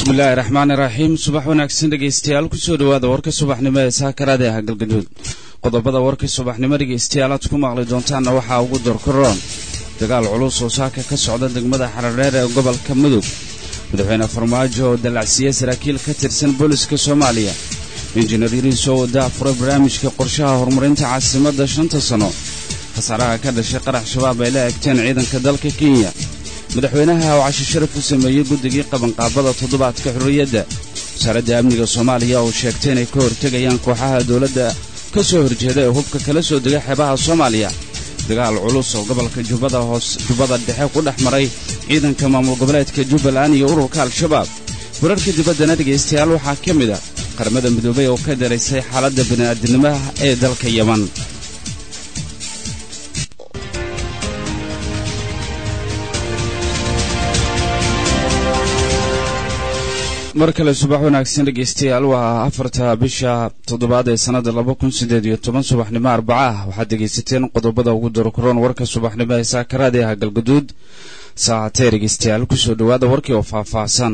bismillaahi raxmaani raxiim subax wanaagsan dhegaystayaal kusoo dhawaada warka subaxnimo ee saakaraada ah galgaduud qodobada warka subaxnimo dhegaystayaal aad ku maqli doontaanna waxaa ugu dorkaroon dagaal culus oo saaka ka socda degmada xaradheer ee gobolka mudug madaxweyne farmaajo oo dalacsiiyey saraakiil ka tirsan booliska soomaaliya injineer yariis oo wada furay barnaamijka qorshaha horumarinta caasimadda 5 sano khasaaraha ka dhashay qarax shabaab ay la eegteen ciidanka dalka kenya madaxweynaha oo casho sharaf u sameeyey guddigii qabanqaabada toddobaadka xurriyadda wasaaradda amniga soomaaliya oo sheegtay inay ka hortegayaan kooxaha dowladda ka soo horjeeda ee hubka kala soo dega xeebaha soomaaliya dagaal culus oo gobolka jubbada dhexe ku dhex maray ciidanka maamul goboleedka jubbaland iyo ururka al-shabaab wararka dibaddana dhegaystayaal waxaa ka mid a qaramada midoobay oo ka daraysay xaaladda bini'aadinimada ee dalka yeman mar kale subax wanaagsan dhegaystayaal waa 4 bisha 7 ee sanada 2018 subaxnimo Arbaca waxaad dhegaysateen qodobada ugu dorkoron warka subaxnimo ee saakaraada ah galgaduud saacadee dhegaystayaal ku soo dhawaada warkii oo faahfaahsan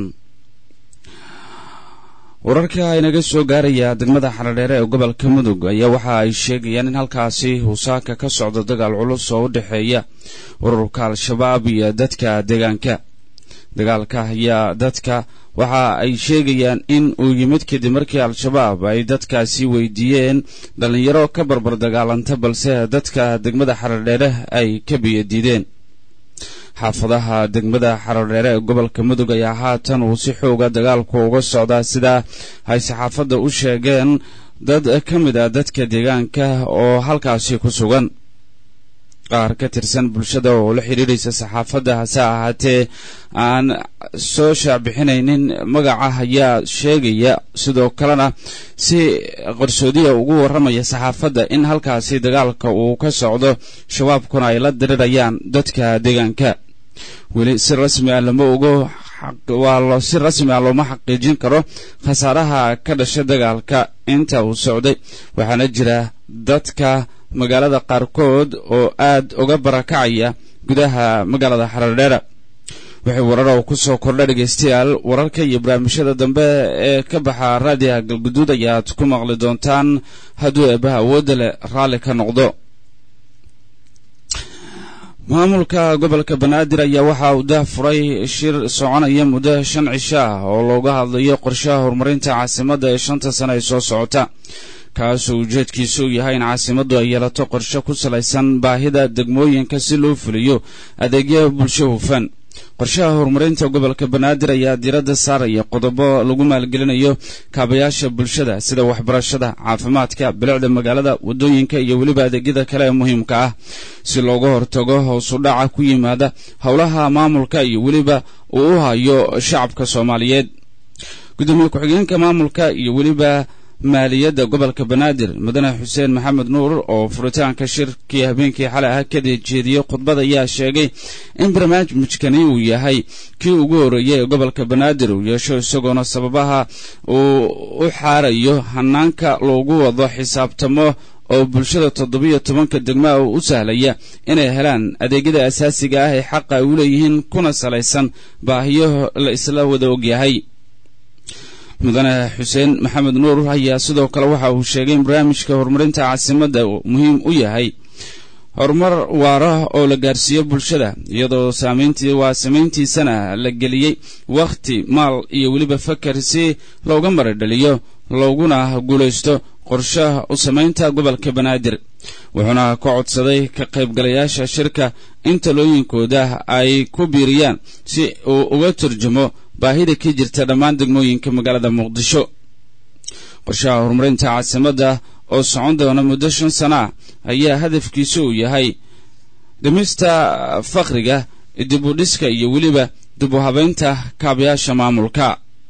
wararka inaga soo gaaraya degmada xaradheer ee gobolka mudug ayaa waxa ay sheegayaan in halkaasi uu saaka ka socdo dagaal culus oo u dhaxeeya ururka al-shabaab iyo dadka deegaanka dagaalka ayaa dadka waxa ay sheegayaan in uu yimid kadib markii al-shabaab ay dadkaasi weydiiyeen dhalinyaro ka barbar dagaalanta balse dadka degmada xaradheere ay ka biyadiideen xaafadaha degmada xaradheere ee gobolka mudug ayaa haatan uu si xooga dagaalku uga socdaa sida ay saxaafadda u sheegeen dad ka mid ah dadka deegaanka oo halkaasi ku sugan qaar ka tirsan bulshada oo la xiriiraysa saxaafadda hase ahaatee aan soo shaabixinaynin magaca ayaa sheegaya sidoo kalena si qarsoodiya ugu warramaya saxaafadda in halkaasi dagaalka uu ka socdo shabaabkuna ay la dirirayaan dadka deegaanka weli si rasmi ah looma xaqiijin karo khasaaraha ka dhashay dagaalka inta uu socday waxaana jira dadka magaalada qaarkood oo aad uga barakacaya gudaha magaalada xaradheer waxay warar oo ku soo kordha dhegaystayaal wararka iyo barnaamijyada dambe ee ka baxa raadiyaha galguduud ayaad ku maqli doontaan hadduu eebbaha awoodda leh raalli ka noqdo maamulka gobolka banaadir ayaa waxa uu daafuray shir soconaya muddo 5 cisho ah oo looga hadlayo qorshaha horumarinta caasimadda ee 5 sano ee soo socota kaasoo ujeedkiisu yahay in caasimaddu ay yeelato qorshe ku salaysan baahida degmooyinka si loo fuliyo adeegyo bulsho hufan qorshaha horumarinta gobolka banaadir ayaa diiradda saaraya qodobo lagu maalgelinayo kaabayaasha bulshada sida waxbarashada caafimaadka bilicda magaalada wadooyinka iyo weliba adeegyada kale ee muhiimka ah si looga hortago hoos u dhaca ku yimaada howlaha maamulka iyo weliba uu u hayo shacabka Soomaaliyeed gudoomiye ku-xigeenka maamulka iyo weliba maaliyadda gobolka banaadir mudane xuseen maxamed nuur oo furitaanka shirkii habeenkii xalay ah ka jeediyay khudbad ayaa sheegay in barnaamijkani uu yahay kii ugu horeeyay ee gobolka banaadir uu yeesho isagoona sababaha uu u xaarayo hanaanka loogu wado xisaabtamo oo bulshada 17 degmaa u sahlaya inay helaan adeegyada asaasiga ah ee xaq ay u leeyihiin kuna salaysan baahiyo la isla wada ogyahay mudane xuseen maxamed nuur ayaa sidoo kale waxa uu sheegay in barnaamijka horumarinta caasimadda muhiim u yahay horumar waara oo la gaarsiiyo bulshada iyadoo saameyntiisana la geliyey waqti maal iyo weliba fakar si looga maradhaliyo looguna guulaysto qorshaha u samaynta gobolka banaadir wuxuuna ka codsaday ka qaybgalayaasha shirka in talooyinkooda ay ku biiriyaan si uu uga turjumo baahida ka jirta dhammaan degmooyinka magaalada muqdisho qorshaha horumarinta caasimadda oo socon doona muddo 5 sano ayaa hadafkiisu uu yahay dhimista faqriga dib u dhiska iyo weliba dib u habeynta kaabayaasha maamulka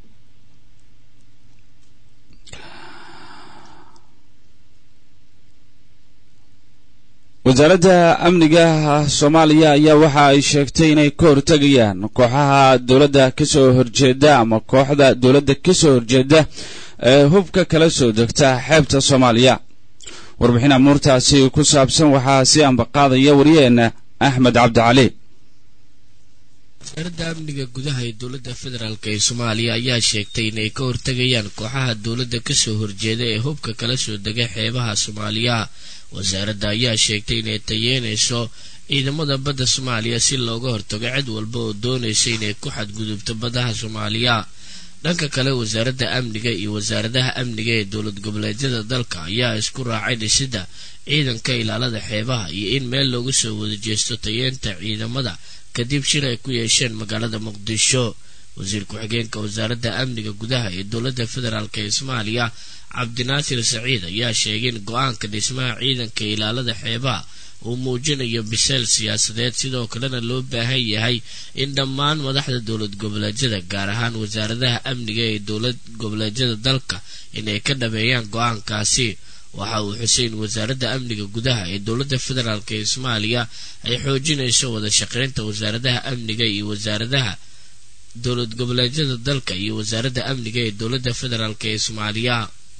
wasaaradda amniga Soomaaliya ayaa waxa ay sheegtay inay ka hortagayaan kooxaha dawladda ka soo horjeeda ama kooxda dawladda ka soo horjeeda ee hubka kala soo degta xeebta Soomaaliya warbixin amuurtaasi ku saabsan waxaa si anba qaadaya wariyeena Axmed Cabdi Cali wasaaradda amniga gudaha ee dowladda federaalk ee Soomaaliya ayaa sheegtay inay ka hortagayaan kooxaha dowladda ka soo horjeeda ee hubka kala soo dega xeebaha Soomaaliya. wasaaradda ayaa sheegtay inay tayeynayso ciidamada badda Soomaaliya si looga hortago cid walba oo doonaysa inay ku xadgudubto badaha Soomaaliya. dhanka kale wasaaradda amniga iyo wasaaradaha amniga ee dowlad goboleedyada dalka ayaa isku raacay dhisidda ciidanka ilaalada xeebaha iyo in meel loogu soo wada jeesto tayeenta ciidamada kadib shir ay ku yeesheen magaalada Muqdisho. wasiir ku-xigeenka wasaaradda amniga gudaha ee dowladda federaalk ee Soomaaliya Cabdinaasir Saciid ayaa sheegay in go'aanka dhismaha ciidanka ilaalada xeebaha uu muujinayo biseel siyaasadeed sidoo kalena loo baahan yahay in dhammaan madaxda dowlad goboleedyada gaar ahaan wasaaradaha amniga ee dowlad goboleedyada dalka inay ka dhameeyaan go'aankaasi. waxa uu xuseen wasaaradda amniga gudaha ee dowladda federaalk ee Soomaaliya ay xoojinayso wada shaqeynta wasaaradaha amniga iyo wasaaradaha dowlad goboleedyada dalka iyo wasaaradda amniga ee dowladda federaalk ee Soomaaliya.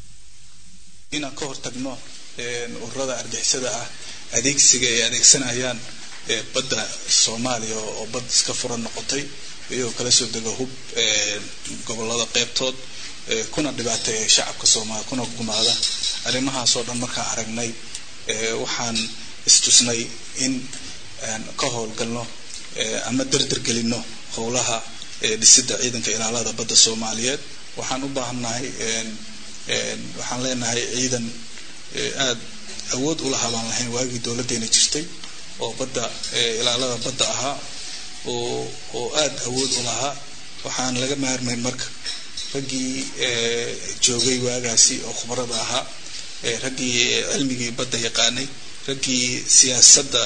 inaan ka hortagno ururada argixisada ah adeegsiga ay adeegsanayaan badda Soomaaliya oo bad iska furan noqotay iyagoo kala soo dego hub gobolada qaybtood kuna dhibaateeya shacabka Soomaaliya kuna gumaada. arrimahaas oo dhan markaan aragnay waxaan istusnay in ka howlgalno ama dardargelino howlaha dhisidda ciidanka ilaalada badda Soomaaliyeed. waxaan u baahanahay waxaan leenahay ciidan aad awood u lahaabaan lahayn waagii dowladeena jirtay oo badda ilaalada badda ahaa oo aad awood u lahaa. waxaan laga maarmayn marka raggii joogay waagaasi oo khibrada ahaa, raggii cilmigii badda yaqaanay, raggii siyaasadda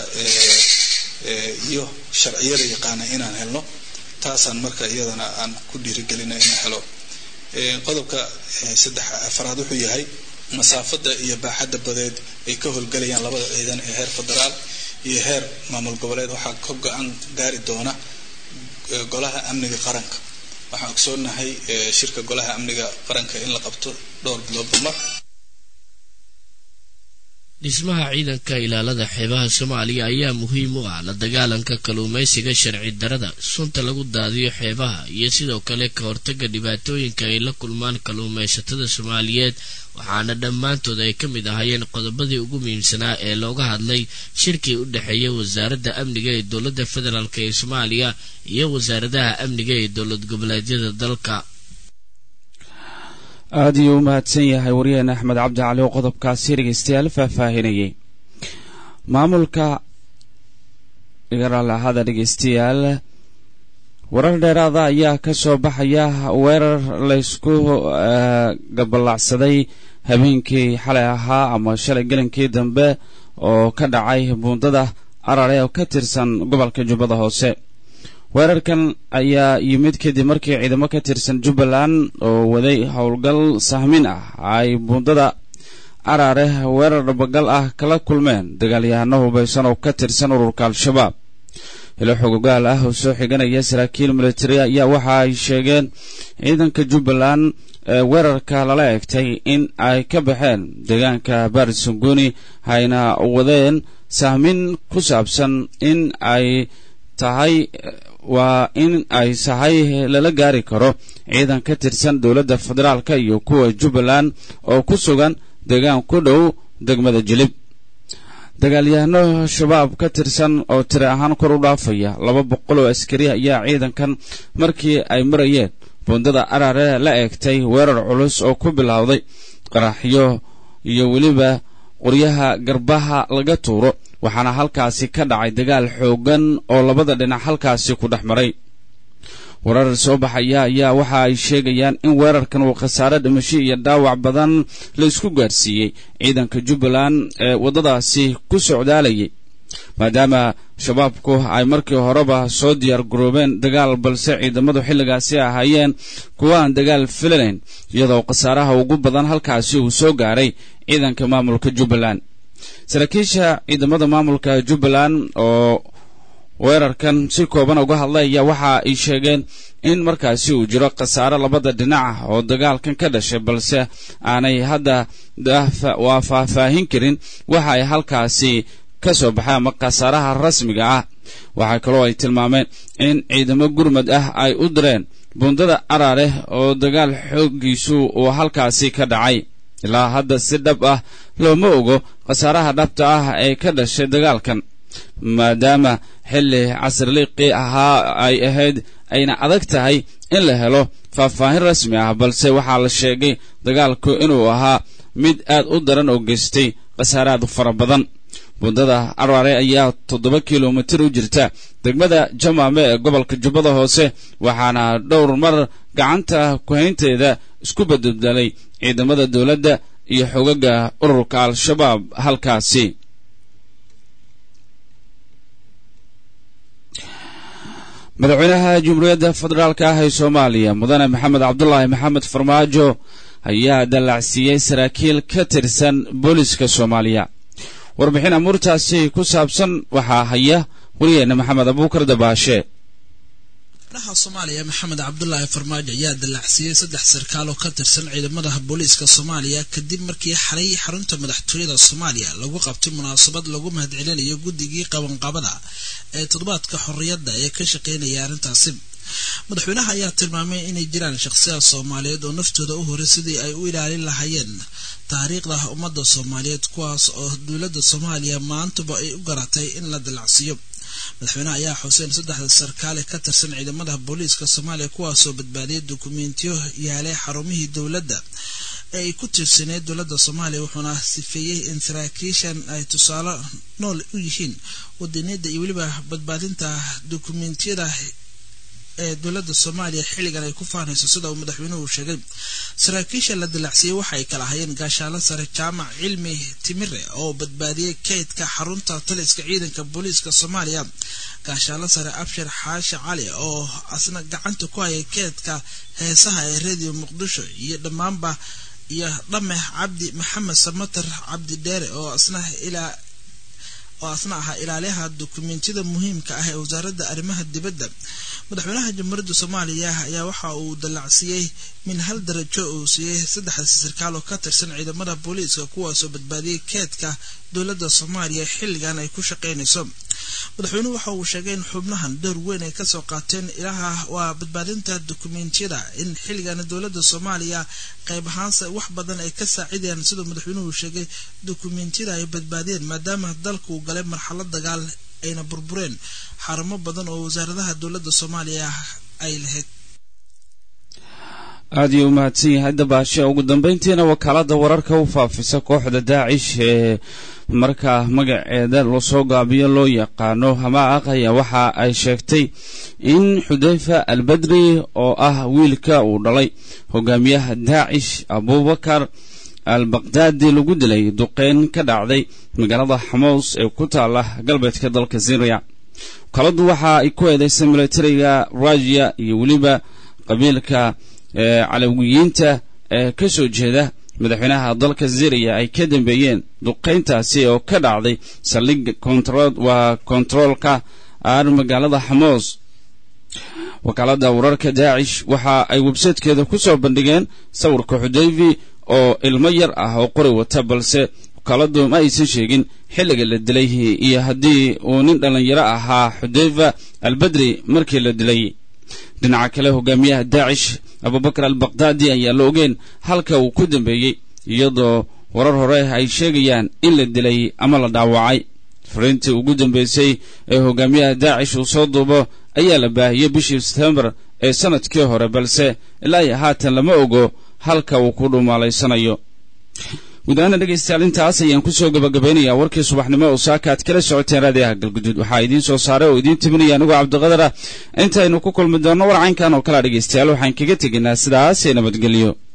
iyo sharciyada yaqaanay inaan helno. taasaan marka iyadana aan ku dhiirigelina inaan helo. qodobka afraad wuxuu yahay masaafada iyo baaxadda badeed ay ka howlgalayaan labada ciidan ee heer federaal iyo heer maamul goboleed waxaa ka go'an gaari doona golaha amniga qaranka. waxaan ogsoonahay shirka golaha amniga qaranka in la qabto dhowr bilood mar. dhismaha ciidanka ilaalada xeebaha Soomaaliya ayaa muhiim u ah la dagaalanka kalluumaysiga sharci darrada, sunta lagu daadiyo xeebaha iyo sidoo kale ka hortagga dhibaatooyinka ay la kulmaan kalluumaysatada Soomaaliyeed. waxaana dhammaantood ay ka mid ahaayeen qodobadii ugu muhiimsanaa ee looga hadlay shirkii u dhexeeyay wasaaradda amniga ee dowladda federaalk ee Soomaaliya iyo wasaaradaha amniga ee dowlad goboleedyada dalka. aad ayuu u mahadsan yahay wariyaheen axmed cabdi cali oo qodobkaasi dhegeystayaal faahfaahinayay. maamulka igaraalahada dhegeystayaal warar dheeraada ayaa ka soo baxaya weerar laysku gabalacsaday habeenkii xalay ahaa ama shalay gelinkii dambe oo ka dhacay buundada arare oo ka tirsan gobolka Jubbada Hoose. weerarkan ayaa yimid kadib markii ciidamo ka tirsan Jubbaland oo waday howlgal sahmin ah ay buundada arare weerar dhabagal ah kala kulmeen dagaalyahano hubaysan oo ka tirsan ururka Al-Shabaab. ilo xogogaal ah oo soo xiganaya saraakiil military ayaa waxa ay sheegeen ciidanka Jubbaland weerarka lala eegtay in ay ka baxeen deegaanka Barsanguni hayna wadeen sahmin ku saabsan in ay sahay lala gaari karo ciidan ka tirsan dowladda federaalka iyo kuwa Jubbaland oo ku sugan deegaan ku dhow degmada Jilib. dagaalyahano shabaab ka tirsan oo tiro ahaan kor u dhaafaya 200 oo askari ayaa ciidankan markii ay marayeen buundada arare la eegtay weerar culus oo ku bilowday qaraxyo iyo weliba qoryaha garbaha laga tuuro, waxaana halkaasi ka dhacay dagaal xoogan oo labada dhinac halkaasi ku dhex maray. warar soo baxaya ayaa waxa ay sheegayaan in weerarkan uu khasaare dhimasho iyo dhaawac badan la isku gaarsiiyey ciidanka Jubbaland ee wadadaasi ku socdaalayay, maadaama shabaabku ay markii horeba soo diyaar garoobeen dagaal balse ciidamadu xilligaasi ahaayeen kuwa aan dagaal filayn, iyadoo khasaaraha ugu badan halkaasi uu soo gaaray ciidanka maamulka Jubbaland. saraakiisha ciidamada maamulka Jubbaland oo weerarkan si kooban uga hadlaya waxa ay sheegeen in markaasi uu jiro khasaare labada dhinac oo dagaalkan ka dhashay, balse aanay hadda faahfaahin karin waxa ay halkaasi ka soo baxay ama khasaaraha rasmiga ah. waxaa kaloo ay tilmaameen in ciidamo gurmad ah ay u direen buundada Araare oo dagaal xoogiisu uu halkaasi ka dhacay. ilaa hadda si dhab ah looma ogo khasaaraha dhabta ah ee ka dhashay dagaalkan, maadaama xilli casriliiqi ahaa ay ahayd ayna adag tahay in la helo faahfaahin rasmi ah, balse waxaa la sheegay dagaalku inuu ahaa mid aad u daran oo geystay khasaaraad fara badan. buundada Araare ayaa 7 kiiloomitir u jirta degmada Jamaame ee gobolka Jubbada Hoose, waxaana dhowr mar gacanta ku haynteeda isku beddelay ciidamada dawladda iyo xogaga ururka Al-Shabaab halkaasi. madaxweynaha Jamhuuriyadda Federaalka ah ee Soomaaliya mudane Maxamed Cabdullaahi Maxamed Farmaajo ayaa dallacsiiyey saraakiil ka tirsan booliska Soomaaliya. warbixin amuurtaasi ku saabsan waxaa haya wariyeena Maxamed Abuukar Dabaashe. madaxweynaha Soomaaliya Maxamed Cabdullaahi Farmaajo ayaa dallacsiiyey 3 sarkaal oo ka tirsan ciidamada booliska Soomaaliya kadib markii xalay xarunta madaxtooyada Soomaaliya lagu qabtay munaasabad lagu mahadcelinayo guddigii qabanqaabada ee toddobaadka xorriyadda ee ka shaqeynaya arrintaasi. madaxweynaha ayaa tilmaamay inay jiraan shakhsiyaad Soomaaliyeed oo naftooda u horay sidii ay u ilaalin lahaayeen taariikhda ummadda Soomaaliyeed, kuwaas oo dowladda Soomaaliya maantaba ay u garatay in la dallacsiiyo. madaxweynaha ayaa xuseen 3 sarkaal ka tirsan ciidamada booliska Soomaaliya kuwaas oo badbaadiyay dukumeentiyo yaalay xarumihii dowladda ay ku tirsaneyd dowladda Soomaaliya, wuxuuna sifeeyay in saraakiishan ay tusaale nool u yihiin waddaniyada iyo weliba badbaadinta dukumeentiyada ee dowladda Soomaaliya xilligan ay ku faanayso. sida uu madaxweynuhu sheegay, saraakiisha la dallacsiiyey waxay kala hayeen gaashaale sare Jaamac Cilmi Timire oo badbaadiyay kaydka xarunta taliska ciidanka booliska Soomaaliya, gaashaale sare Abshir Xaashi Cali oo asna gacanta ku hayay kaydka heesaha ee Radio Muqdisho, iyo dhamaanba iyo Dhame Cabdi Maxamed Samatar Cabdi Dheere oo asna ahaa ilaaliyaha dukumeentiyada muhiimka ah ee wasaaradda arrimaha dibadda. madaxweynaha Jamhuuriyadda Soomaaliya ayaa waxa uu dallacsiiyey min hal darajo uu siiyey 3 sarkaal oo ka tirsan ciidamada booliska kuwaas oo badbaadiyay kaydka dowladda Soomaaliya xilligan ay ku shaqeynayso. madaxweynuhu waxa uu sheegay in xubnahan door weyn ay ka soo qaateen ilaha waa badbaadinta dukumeentiyada, in xilligan dowladda Soomaaliya qayb ahaan wax badan ay ka saacideen. sidoo madaxweynuhu sheegay dukumeentiyada ay badbaadiyeen maadaama dalku uu galay marxalad dagaal ayna burbureen xarumo badan oo wasaaradaha dowladda Soomaaliya ay lahayd. aad iyo mahadsan yahay Dabaashe. ugu dambeyntiina wakaalada wararka u faafisa kooxda Daacish ee marka magaceeda loo soo gaabiyo loo yaqaano Hamaaq ayaa waxa ay sheegtay in Xudayfa al-Badri oo ah wiilka uu dhalay hogaamiyaha Daacish Abubakar al-Baghdadi lagu dilay duqeyn ka dhacday magaalada Xamaas ee ku taala galbeedka dalka Syria. kaladu waxa ay ku eedeysay militariga Raja iyo waliba qabiilka Calawiyiinta ee ka soo jeeda madaxweynaha dalka Syria ay ka dambeeyeen duqeyntaasi oo ka dhacday saldhig controlka magaalada Xamaas. wakaalada wararka Daacish waxa ay website-keeda ku soo bandhigeen sawirka Xudayfi oo ilmo yar ah oo qori wata, balse wakaaladu ma aysan sheegin xilliga la dilay iyo haddii uu nin dhalinyaro ahaa Xudayfa al-Badri markii la dilay. dhinaca kale hogaamiyaha Daacish Abubakar al-Baghdadi ayaa la ogeyn halka uu ku dambeeyay, iyadoo warar hore ay sheegayaan in la dilay ama la dhaawacay. fariintii ugu dambeysay ee hogaamiyaha Daacish uu soo duubo ayaa la baahiyay bishii September ee sanadkii hore, balse ilaa haatan lama ogo halka uu ku dhumaaleysanayo. gudaana dhegeystayaal intaas ayaan ku soo gabagabeynayaa warkii subaxnimo oo saakaad kala socoteen raadiyaha Galguduud. waxaa idiin soo saaray oo idiin timinaya anigu Cabdiqadar ah. intaynu ku kulmi doono war caynkan oo kala dhegeystayaal waxaan kaga tegaynaa sidaas nabadgelyo.